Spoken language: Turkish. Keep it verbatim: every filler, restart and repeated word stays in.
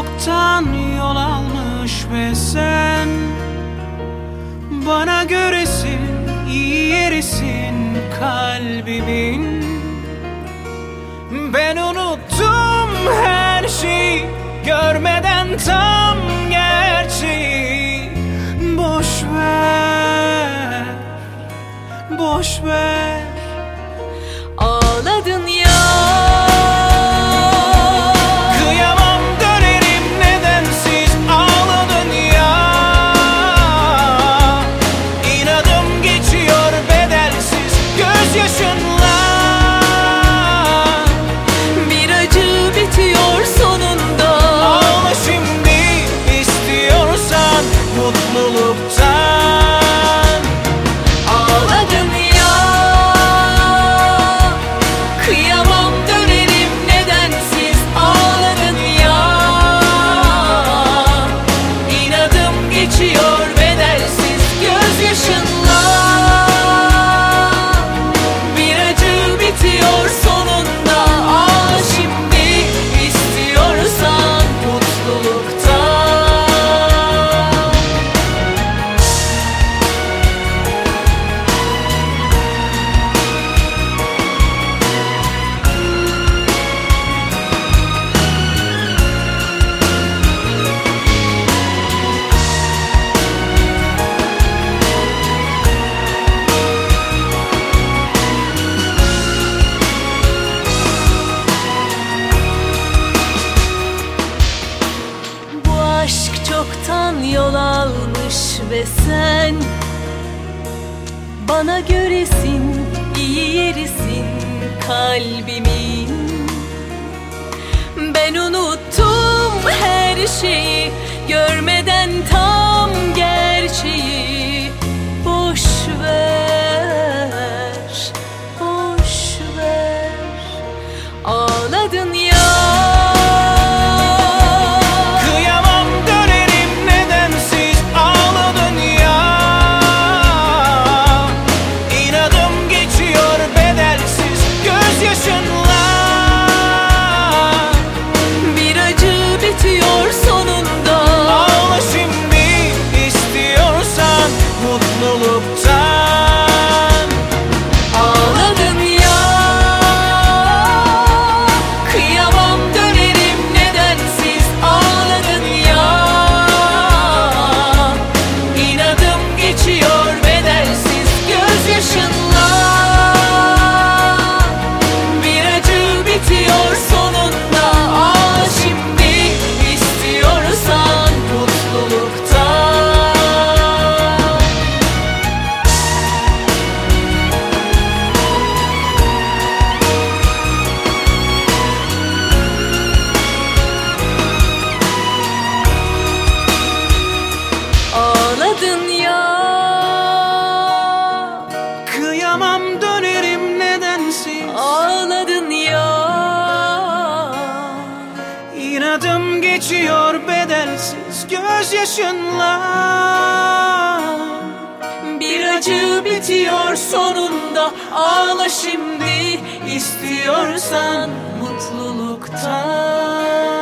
çoktan yol almış ve sen bana göresin, iyi yerisin kalbimin. Ben unuttum her şeyi, görmeden tam gerçeği. Boş ver, boş ver. Ağladın ya, kıyamam dönerim nedensiz. Ağladın ya, inadım geçiyor bedelsiz gözyaşınla. bir acı bitiyor sonunda. Ağla şimdi istiyorsan mutluluktan. Ağladın ya, kıyamam dönerim nedensiz. Ağladın ya, inadım geçiyor bedelsiz gözyaşınla. Bir acı bitiyor sonunda. Ağla şimdi istiyorsan mutluluktan. Bu aşk çoktan yol almış ve sen bana göresin, iyi yerisin kalbimin. Ben unuttum her şeyi, görmeden tam gerçeği. Boş ver, boş ver. Ağladın ya, Kıyamam dönerim nedensiz. Ağladın ya, inadım geçiyor bedelsiz gözyaşınla. bir acı bitiyor sonunda. Ağla şimdi istiyorsan mutluluktan. Ağladın ya, kıyamam dönerim nedensiz. Ağladın ya, inadım geçiyor bedelsiz gözyaşınla. Bir acı bitiyor sonunda. Ağla şimdi istiyorsan mutluluktan. Ağladın ya, Kıyamam dönerim nedensiz. ağladın ya. İnadım geçiyor bedelsiz gözyaşınla. Bir acı bitiyor sonunda. Ağla şimdi istiyorsan mutluluktan.